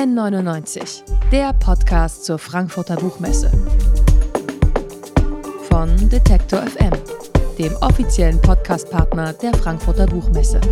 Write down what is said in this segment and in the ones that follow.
N99, der Podcast zur Frankfurter Buchmesse. Von Detektor FM, dem offiziellen Podcastpartner der Frankfurter Buchmesse.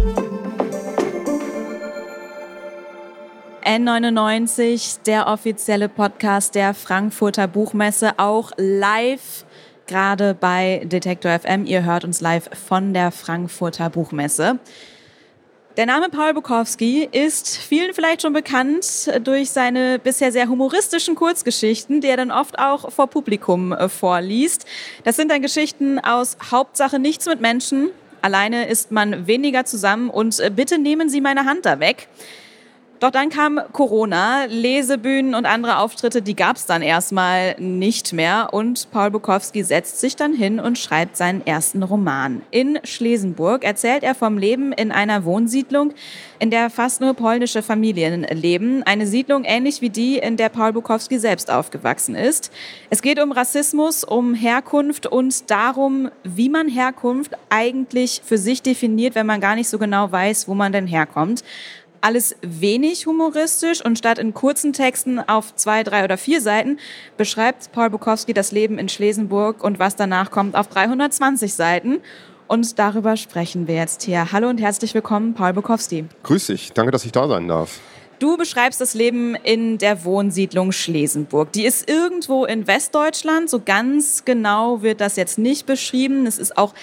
N99, der offizielle Podcast der Frankfurter Buchmesse, auch live, gerade bei Detektor FM. Ihr hört uns live von der Frankfurter Buchmesse. Der Name Paul Bukowski ist vielen vielleicht schon bekannt durch seine bisher sehr humoristischen Kurzgeschichten, die er dann oft auch vor Publikum vorliest. Das sind dann Geschichten aus Hauptsache nichts mit Menschen, alleine ist man weniger zusammen und bitte nehmen Sie meine Hand da weg. Doch dann kam Corona, Lesebühnen und andere Auftritte, die gab es dann erstmal nicht mehr. Und Paul Bukowski setzt sich dann hin und schreibt seinen ersten Roman. In Schlesenburg erzählt er vom Leben in einer Wohnsiedlung, in der fast nur polnische Familien leben. Eine Siedlung ähnlich wie die, in der Paul Bukowski selbst aufgewachsen ist. Es geht um Rassismus, um Herkunft und darum, wie man Herkunft eigentlich für sich definiert, wenn man gar nicht so genau weiß, wo man denn herkommt. Alles wenig humoristisch und statt in kurzen Texten auf 2, 3 oder 4 Seiten beschreibt Paul Bukowski das Leben in Schlesenburg und was danach kommt auf 320 Seiten. Und darüber sprechen wir jetzt hier. Hallo und herzlich willkommen, Paul Bukowski. Grüß dich, danke, dass ich da sein darf. Du beschreibst das Leben in der Wohnsiedlung Schlesenburg. Die ist irgendwo in Westdeutschland, so ganz genau wird das jetzt nicht beschrieben. Es ist auch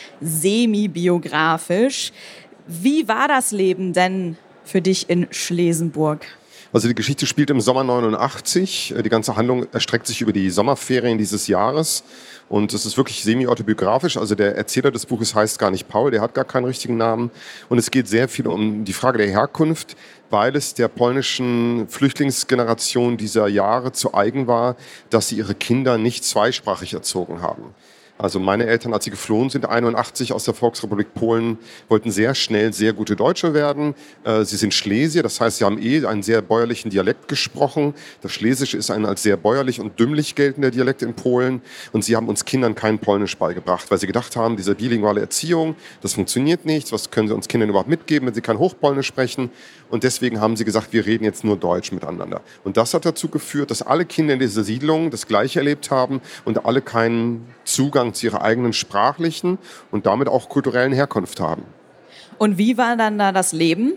semi-biografisch. Wie war das Leben denn für dich in Schlesenburg? Also die Geschichte spielt im Sommer 89. Die ganze Handlung erstreckt sich über die Sommerferien dieses Jahres. Und es ist wirklich semi-autobiografisch. Also der Erzähler des Buches heißt gar nicht Paul, der hat gar keinen richtigen Namen. Und es geht sehr viel um die Frage der Herkunft, weil es der polnischen Flüchtlingsgeneration dieser Jahre zu eigen war, dass sie ihre Kinder nicht zweisprachig erzogen haben. Also meine Eltern, als sie geflohen sind, 81 aus der Volksrepublik Polen, wollten sehr schnell sehr gute Deutsche werden. Sie sind Schlesier, das heißt, sie haben einen sehr bäuerlichen Dialekt gesprochen. Das Schlesische ist ein als sehr bäuerlich und dümmlich geltender Dialekt in Polen. Und sie haben uns Kindern kein Polnisch beigebracht, weil sie gedacht haben, diese bilinguale Erziehung, das funktioniert nicht. Was können sie uns Kindern überhaupt mitgeben, wenn sie kein Hochpolnisch sprechen? Und deswegen haben sie gesagt, wir reden jetzt nur Deutsch miteinander. Und das hat dazu geführt, dass alle Kinder in dieser Siedlung das Gleiche erlebt haben und alle keinen Zugang zu ihrer eigenen sprachlichen und damit auch kulturellen Herkunft haben. Und wie war dann da das Leben?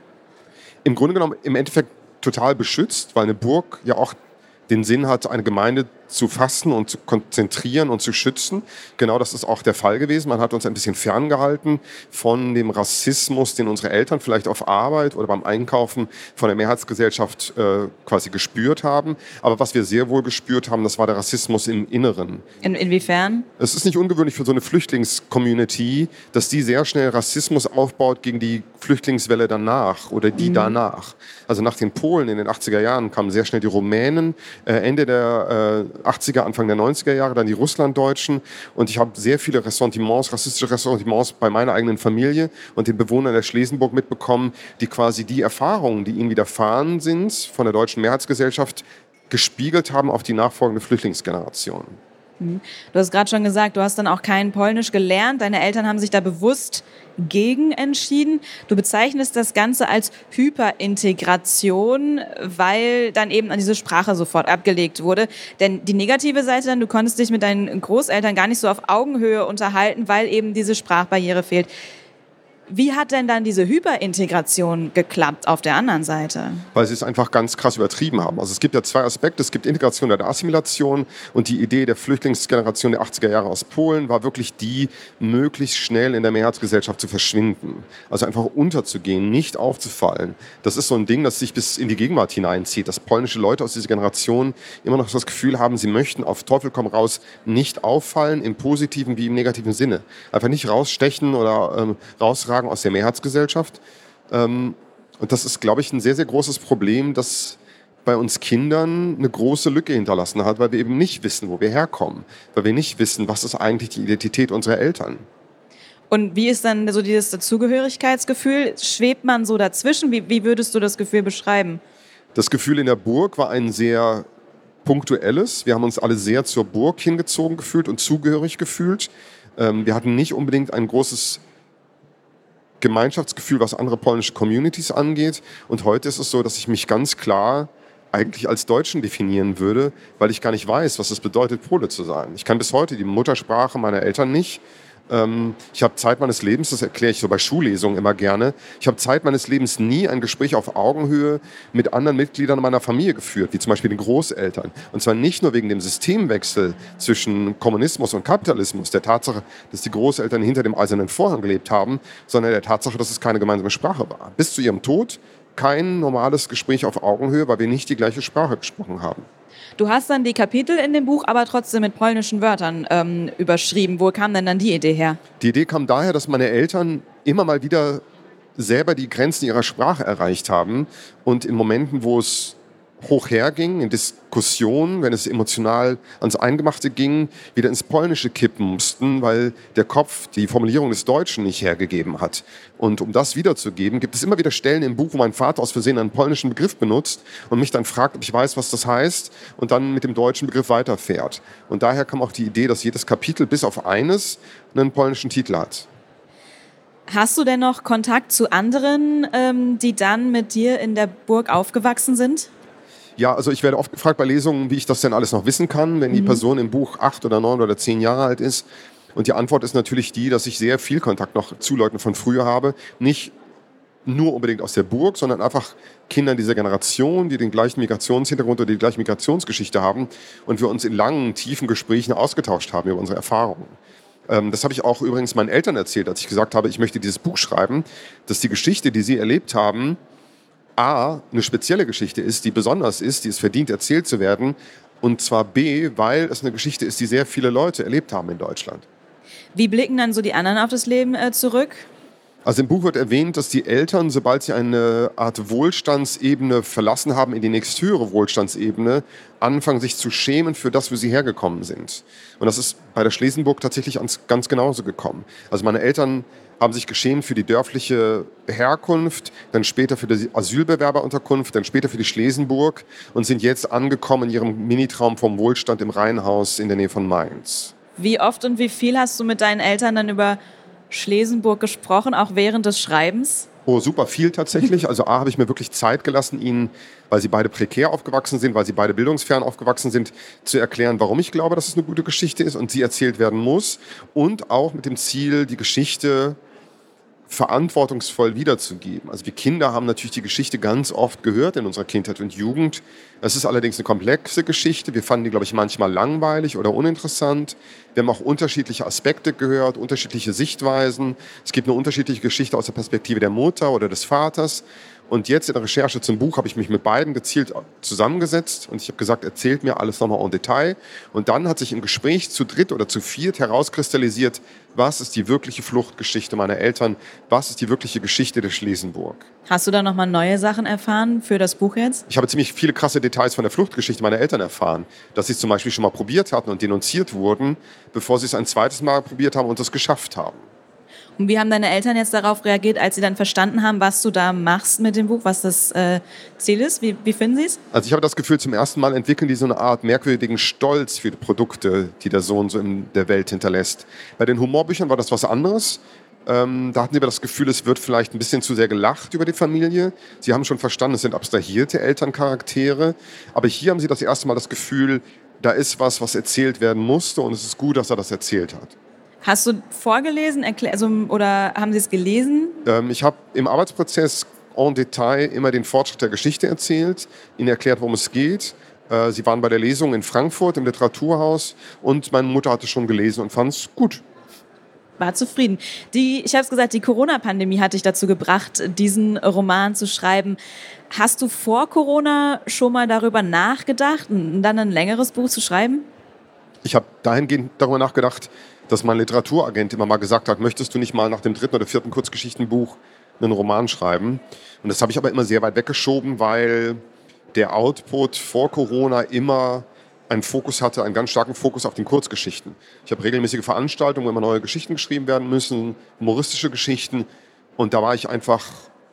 Im Grunde genommen im Endeffekt total beschützt, weil eine Burg ja auch den Sinn hat, eine Gemeinde zu fassen und zu konzentrieren und zu schützen. Genau das ist auch der Fall gewesen. Man hat uns ein bisschen ferngehalten von dem Rassismus, den unsere Eltern vielleicht auf Arbeit oder beim Einkaufen von der Mehrheitsgesellschaft quasi gespürt haben. Aber was wir sehr wohl gespürt haben, das war der Rassismus im Inneren. Inwiefern? Es ist nicht ungewöhnlich für so eine Flüchtlingscommunity, dass die sehr schnell Rassismus aufbaut gegen die Flüchtlingswelle danach oder die danach. Also nach den Polen in den 80er Jahren kamen sehr schnell die Rumänen, Ende der 80er, Anfang der 90er Jahre, dann die Russlanddeutschen. Und ich habe sehr viele Ressentiments, rassistische Ressentiments bei meiner eigenen Familie und den Bewohnern der Schlesenburg mitbekommen, die quasi die Erfahrungen, die ihnen widerfahren sind, von der deutschen Mehrheitsgesellschaft gespiegelt haben auf die nachfolgende Flüchtlingsgeneration. Du hast gerade schon gesagt, du hast dann auch kein Polnisch gelernt. Deine Eltern haben sich da bewusst gegen entschieden. Du bezeichnest das Ganze als Hyperintegration, weil dann eben an diese Sprache sofort abgelegt wurde. Denn die negative Seite dann, du konntest dich mit deinen Großeltern gar nicht so auf Augenhöhe unterhalten, weil eben diese Sprachbarriere fehlt. Wie hat denn dann diese Hyperintegration geklappt auf der anderen Seite? Weil sie es einfach ganz krass übertrieben haben. Also es gibt ja 2 Aspekte. Es gibt Integration oder Assimilation und die Idee der Flüchtlingsgeneration der 80er Jahre aus Polen war wirklich die, möglichst schnell in der Mehrheitsgesellschaft zu verschwinden. Also einfach unterzugehen, nicht aufzufallen. Das ist so ein Ding, das sich bis in die Gegenwart hineinzieht, dass polnische Leute aus dieser Generation immer noch das Gefühl haben, sie möchten auf Teufel komm raus nicht auffallen, im positiven wie im negativen Sinne. Einfach nicht rausstechen oder rausragen aus der Mehrheitsgesellschaft. Und das ist, glaube ich, ein sehr, sehr großes Problem, das bei uns Kindern eine große Lücke hinterlassen hat, weil wir eben nicht wissen, wo wir herkommen. Weil wir nicht wissen, was ist eigentlich die Identität unserer Eltern. Und wie ist dann so dieses Dazugehörigkeitsgefühl? Schwebt man so dazwischen? Wie würdest du das Gefühl beschreiben? Das Gefühl in der Burg war ein sehr punktuelles. Wir haben uns alle sehr zur Burg hingezogen gefühlt und zugehörig gefühlt. Wir hatten nicht unbedingt ein großes Gemeinschaftsgefühl, was andere polnische Communities angeht. Und heute ist es so, dass ich mich ganz klar eigentlich als Deutschen definieren würde, weil ich gar nicht weiß, was es bedeutet, Pole zu sein. Ich kann bis heute die Muttersprache meiner Eltern nicht. Ich habe Zeit meines Lebens, das erkläre ich so bei Schullesungen immer gerne, ich habe Zeit meines Lebens nie ein Gespräch auf Augenhöhe mit anderen Mitgliedern meiner Familie geführt, wie zum Beispiel den Großeltern. Und zwar nicht nur wegen dem Systemwechsel zwischen Kommunismus und Kapitalismus, der Tatsache, dass die Großeltern hinter dem Eisernen Vorhang gelebt haben, sondern der Tatsache, dass es keine gemeinsame Sprache war. Bis zu ihrem Tod kein normales Gespräch auf Augenhöhe, weil wir nicht die gleiche Sprache gesprochen haben. Du hast dann die Kapitel in dem Buch aber trotzdem mit polnischen Wörtern überschrieben. Wo kam denn dann die Idee her? Die Idee kam daher, dass meine Eltern immer mal wieder selber die Grenzen ihrer Sprache erreicht haben und in Momenten, wo es hoch herging, in Diskussionen, wenn es emotional ans Eingemachte ging, wieder ins Polnische kippen mussten, weil der Kopf die Formulierung des Deutschen nicht hergegeben hat. Und um das wiederzugeben, gibt es immer wieder Stellen im Buch, wo mein Vater aus Versehen einen polnischen Begriff benutzt und mich dann fragt, ob ich weiß, was das heißt, und dann mit dem deutschen Begriff weiterfährt. Und daher kam auch die Idee, dass jedes Kapitel bis auf eines einen polnischen Titel hat. Hast du denn noch Kontakt zu anderen, die dann mit dir in der Burg aufgewachsen sind? Ja, also ich werde oft gefragt bei Lesungen, wie ich das denn alles noch wissen kann, wenn die Person im Buch 8 oder 9 oder 10 Jahre alt ist. Und die Antwort ist natürlich die, dass ich sehr viel Kontakt noch zu Leuten von früher habe. Nicht nur unbedingt aus der Burg, sondern einfach Kindern dieser Generation, die den gleichen Migrationshintergrund oder die gleiche Migrationsgeschichte haben und wir uns in langen, tiefen Gesprächen ausgetauscht haben über unsere Erfahrungen. Das habe ich auch übrigens meinen Eltern erzählt, als ich gesagt habe, ich möchte dieses Buch schreiben, dass die Geschichte, die sie erlebt haben, A, eine spezielle Geschichte ist, die besonders ist, die es verdient, erzählt zu werden. Und zwar B, weil es eine Geschichte ist, die sehr viele Leute erlebt haben in Deutschland. Wie blicken dann so die anderen auf das Leben zurück? Also im Buch wird erwähnt, dass die Eltern, sobald sie eine Art Wohlstandsebene verlassen haben, in die nächsthöhere Wohlstandsebene, anfangen sich zu schämen für das, wo sie hergekommen sind. Und das ist bei der Schlesenburg tatsächlich ganz genauso gekommen. Also meine Eltern haben sich geschämt für die dörfliche Herkunft, dann später für die Asylbewerberunterkunft, dann später für die Schlesenburg und sind jetzt angekommen in ihrem Minitraum vom Wohlstand im Reihenhaus in der Nähe von Mainz. Wie oft und wie viel hast du mit deinen Eltern dann über Schlesenburg gesprochen, auch während des Schreibens? Oh, super viel tatsächlich. Also A, habe ich mir wirklich Zeit gelassen, ihnen, weil sie beide prekär aufgewachsen sind, weil sie beide bildungsfern aufgewachsen sind, zu erklären, warum ich glaube, dass es eine gute Geschichte ist und sie erzählt werden muss. Und auch mit dem Ziel, die Geschichte verantwortungsvoll wiederzugeben. Also wir Kinder haben natürlich die Geschichte ganz oft gehört in unserer Kindheit und Jugend. Es ist allerdings eine komplexe Geschichte. Wir fanden die, glaube ich, manchmal langweilig oder uninteressant. Wir haben auch unterschiedliche Aspekte gehört, unterschiedliche Sichtweisen. Es gibt eine unterschiedliche Geschichte aus der Perspektive der Mutter oder des Vaters. Und jetzt in der Recherche zum Buch habe ich mich mit beiden gezielt zusammengesetzt und ich habe gesagt, erzählt mir alles nochmal en Detail. Und dann hat sich im Gespräch zu dritt oder zu viert herauskristallisiert, was ist die wirkliche Fluchtgeschichte meiner Eltern, was ist die wirkliche Geschichte der Schlesenburg. Hast du da nochmal neue Sachen erfahren für das Buch jetzt? Ich habe ziemlich viele krasse Details von der Fluchtgeschichte meiner Eltern erfahren, dass sie es zum Beispiel schon mal probiert hatten und denunziert wurden, bevor sie es ein zweites Mal probiert haben und es geschafft haben. Und wie haben deine Eltern jetzt darauf reagiert, als sie dann verstanden haben, was du da machst mit dem Buch, was das Ziel ist? Wie finden sie es? Also ich habe das Gefühl, zum ersten Mal entwickeln die so eine Art merkwürdigen Stolz für die Produkte, die der Sohn so in der Welt hinterlässt. Bei den Humorbüchern war das was anderes. Da hatten sie aber das Gefühl, es wird vielleicht ein bisschen zu sehr gelacht über die Familie. Sie haben schon verstanden, es sind abstrahierte Elterncharaktere. Aber hier haben sie das erste Mal das Gefühl, da ist was erzählt werden musste und es ist gut, dass er das erzählt hat. Hast du vorgelesen oder haben Sie es gelesen? Ich habe im Arbeitsprozess en Detail immer den Fortschritt der Geschichte erzählt, ihnen erklärt, worum es geht. Sie waren bei der Lesung in Frankfurt im Literaturhaus und meine Mutter hatte schon gelesen und fand es gut. War zufrieden. Ich habe es gesagt, die Corona-Pandemie hat dich dazu gebracht, diesen Roman zu schreiben. Hast du vor Corona schon mal darüber nachgedacht, dann ein längeres Buch zu schreiben? Ich habe dahingehend darüber nachgedacht, dass mein Literaturagent immer mal gesagt hat, möchtest du nicht mal nach dem 3. oder 4. Kurzgeschichtenbuch einen Roman schreiben? Und das habe ich aber immer sehr weit weggeschoben, weil der Output vor Corona immer einen Fokus hatte, einen ganz starken Fokus auf den Kurzgeschichten. Ich habe regelmäßige Veranstaltungen, wo immer neue Geschichten geschrieben werden müssen, humoristische Geschichten. Und da war ich einfach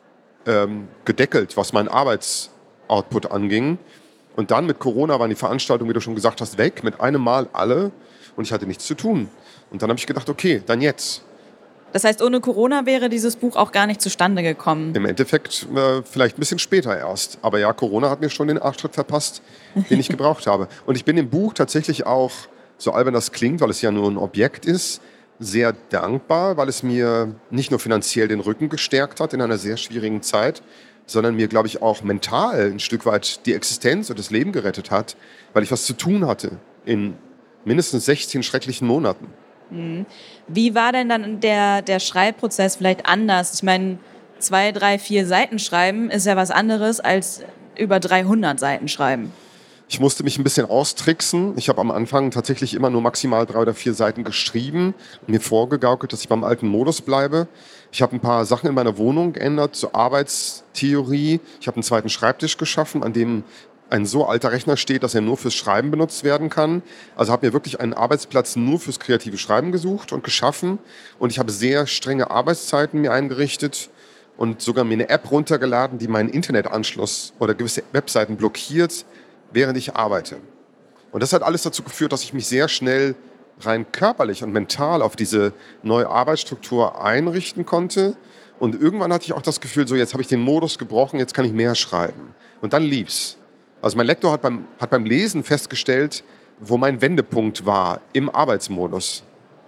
gedeckelt, was meinen Arbeitsoutput anging. Und dann mit Corona waren die Veranstaltungen, wie du schon gesagt hast, weg, mit einem Mal alle. Und ich hatte nichts zu tun. Und dann habe ich gedacht, okay, dann jetzt. Das heißt, ohne Corona wäre dieses Buch auch gar nicht zustande gekommen. Im Endeffekt vielleicht ein bisschen später erst. Aber ja, Corona hat mir schon den Arschtritt verpasst, den ich gebraucht habe. Und ich bin dem Buch tatsächlich auch, so albern das klingt, weil es ja nur ein Objekt ist, sehr dankbar, weil es mir nicht nur finanziell den Rücken gestärkt hat in einer sehr schwierigen Zeit, sondern mir, glaube ich, auch mental ein Stück weit die Existenz und das Leben gerettet hat, weil ich was zu tun hatte in mindestens 16 schrecklichen Monaten. Wie war denn dann der Schreibprozess vielleicht anders? Ich meine, 2, 3, 4 Seiten schreiben ist ja was anderes als über 300 Seiten schreiben. Ich musste mich ein bisschen austricksen. Ich habe am Anfang tatsächlich immer nur maximal 3 oder 4 Seiten geschrieben und mir vorgegaukelt, dass ich beim alten Modus bleibe. Ich habe ein paar Sachen in meiner Wohnung geändert zur Arbeitstheorie. Ich habe einen zweiten Schreibtisch geschaffen, an dem ein so alter Rechner steht, dass er nur fürs Schreiben benutzt werden kann. Also habe mir wirklich einen Arbeitsplatz nur fürs kreative Schreiben gesucht und geschaffen. Und ich habe sehr strenge Arbeitszeiten mir eingerichtet und sogar mir eine App runtergeladen, die meinen Internetanschluss oder gewisse Webseiten blockiert, während ich arbeite. Und das hat alles dazu geführt, dass ich mich sehr schnell rein körperlich und mental auf diese neue Arbeitsstruktur einrichten konnte. Und irgendwann hatte ich auch das Gefühl, so jetzt habe ich den Modus gebrochen, jetzt kann ich mehr schreiben. Und dann lief's. Also mein Lektor hat beim Lesen festgestellt, wo mein Wendepunkt war im Arbeitsmodus.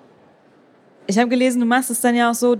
Ich habe gelesen, du machst es dann ja auch so,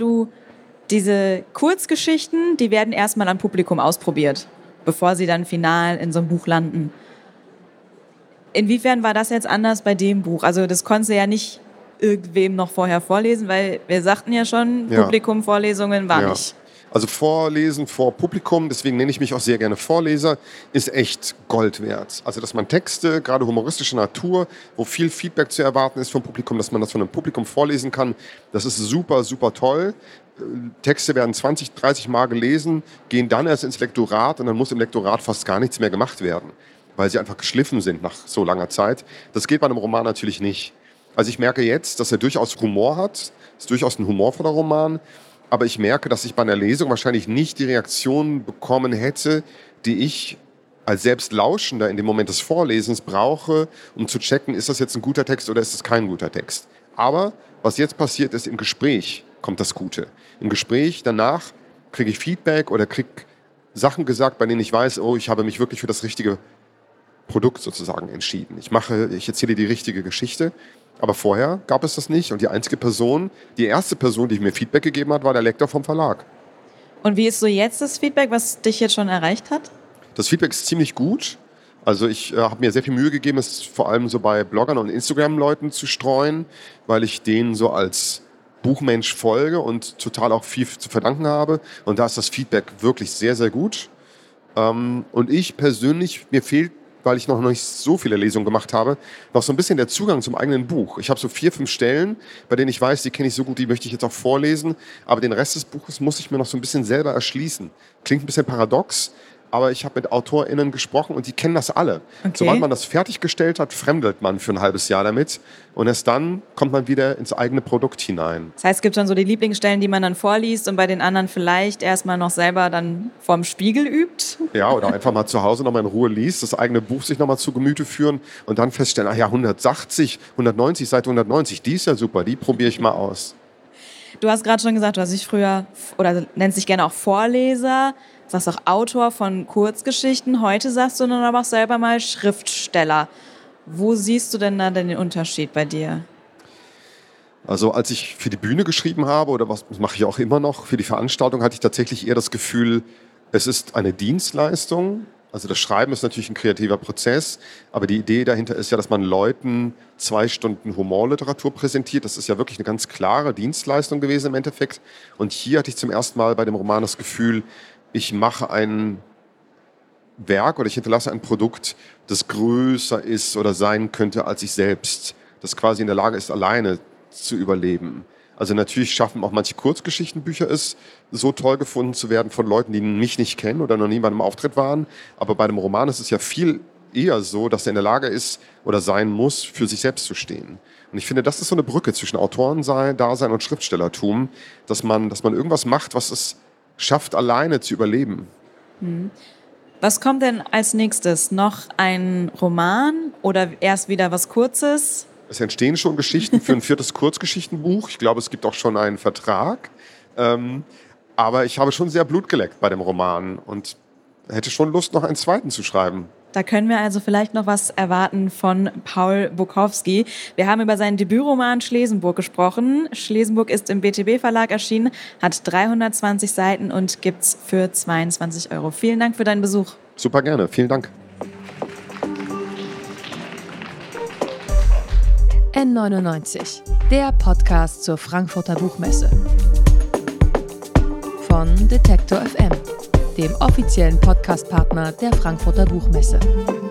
diese Kurzgeschichten, die werden erstmal am Publikum ausprobiert, bevor sie dann final in so einem Buch landen. Inwiefern war das jetzt anders bei dem Buch? Also das konntest du ja nicht irgendwem noch vorher vorlesen, weil wir sagten ja schon, Publikum-Vorlesungen war nicht. Also Vorlesen vor Publikum, deswegen nenne ich mich auch sehr gerne Vorleser, ist echt Gold wert. Also dass man Texte, gerade humoristischer Natur, wo viel Feedback zu erwarten ist vom Publikum, dass man das von einem Publikum vorlesen kann, das ist super, super toll. Texte werden 20, 30 Mal gelesen, gehen dann erst ins Lektorat und dann muss im Lektorat fast gar nichts mehr gemacht werden, weil sie einfach geschliffen sind nach so langer Zeit. Das geht bei einem Roman natürlich nicht. Also ich merke jetzt, dass er durchaus Humor hat, es ist durchaus ein humorvoller Roman, aber ich merke, dass ich bei einer Lesung wahrscheinlich nicht die Reaktion bekommen hätte, die ich als Selbstlauschender in dem Moment des Vorlesens brauche, um zu checken, ist das jetzt ein guter Text oder ist es kein guter Text. Aber was jetzt passiert ist, im Gespräch kommt das Gute. Im Gespräch danach kriege ich Feedback oder kriege Sachen gesagt, bei denen ich weiß, oh, ich habe mich wirklich für das richtige Produkt sozusagen entschieden. Ich erzähle die richtige Geschichte. Aber vorher gab es das nicht. Und die erste Person, die mir Feedback gegeben hat, war der Lektor vom Verlag. Und wie ist so jetzt das Feedback, was dich jetzt schon erreicht hat? Das Feedback ist ziemlich gut. Also ich habe mir sehr viel Mühe gegeben, es vor allem so bei Bloggern und Instagram-Leuten zu streuen, weil ich denen so als Buchmensch folge und total auch viel zu verdanken habe. Und da ist das Feedback wirklich sehr, sehr gut. Und ich persönlich, mir fehlt, weil ich noch nicht so viele Lesungen gemacht habe, noch so ein bisschen der Zugang zum eigenen Buch. Ich habe so 4, 5 Stellen, bei denen ich weiß, die kenne ich so gut, die möchte ich jetzt auch vorlesen. Aber den Rest des Buches muss ich mir noch so ein bisschen selber erschließen. Klingt ein bisschen paradox, aber ich habe mit AutorInnen gesprochen und die kennen das alle. Okay. Sobald man das fertiggestellt hat, fremdelt man für ein halbes Jahr damit und erst dann kommt man wieder ins eigene Produkt hinein. Das heißt, es gibt schon so die Lieblingsstellen, die man dann vorliest und bei den anderen vielleicht erstmal noch selber dann vorm Spiegel übt? Ja, oder einfach mal zu Hause nochmal in Ruhe liest, das eigene Buch sich nochmal zu Gemüte führen und dann feststellen, ach ja, 180, 190, Seite 190, die ist ja super, die probiere ich mal aus. Du hast gerade schon gesagt, du hast dich früher, oder nennst dich gerne auch Vorleser, sagst auch Autor von Kurzgeschichten. Heute sagst du dann aber auch selber mal Schriftsteller. Wo siehst du denn da den Unterschied bei dir? Also als ich für die Bühne geschrieben habe, oder was mache ich auch immer noch, für die Veranstaltung hatte ich tatsächlich eher das Gefühl, es ist eine Dienstleistung. Also das Schreiben ist natürlich ein kreativer Prozess, aber die Idee dahinter ist ja, dass man Leuten 2 Stunden Humorliteratur präsentiert. Das ist ja wirklich eine ganz klare Dienstleistung gewesen im Endeffekt. Und hier hatte ich zum ersten Mal bei dem Roman das Gefühl, ich mache ein Werk oder ich hinterlasse ein Produkt, das größer ist oder sein könnte als ich selbst, das quasi in der Lage ist, alleine zu überleben. Also natürlich schaffen auch manche Kurzgeschichtenbücher es, so toll gefunden zu werden von Leuten, die mich nicht kennen oder noch nie bei einem Auftritt waren. Aber bei einem Roman ist es ja viel eher so, dass er in der Lage ist oder sein muss, für sich selbst zu stehen. Und ich finde, das ist so eine Brücke zwischen Autorendasein und Schriftstellertum, dass man irgendwas macht, was es schafft, alleine zu überleben. Was kommt denn als nächstes? Noch ein Roman oder erst wieder was Kurzes? Es entstehen schon Geschichten für ein 4. Kurzgeschichtenbuch. Ich glaube, es gibt auch schon einen Vertrag. Aber ich habe schon sehr Blut geleckt bei dem Roman und hätte schon Lust, noch einen 2. zu schreiben. Da können wir also vielleicht noch was erwarten von Paul Bukowski. Wir haben über seinen Debütroman Schlesenburg gesprochen. Schlesenburg ist im BTB-Verlag erschienen, hat 320 Seiten und gibt's für 22 €. Vielen Dank für deinen Besuch. Super gerne, vielen Dank. N99, der Podcast zur Frankfurter Buchmesse. Von Detektor FM, dem offiziellen Podcastpartner der Frankfurter Buchmesse.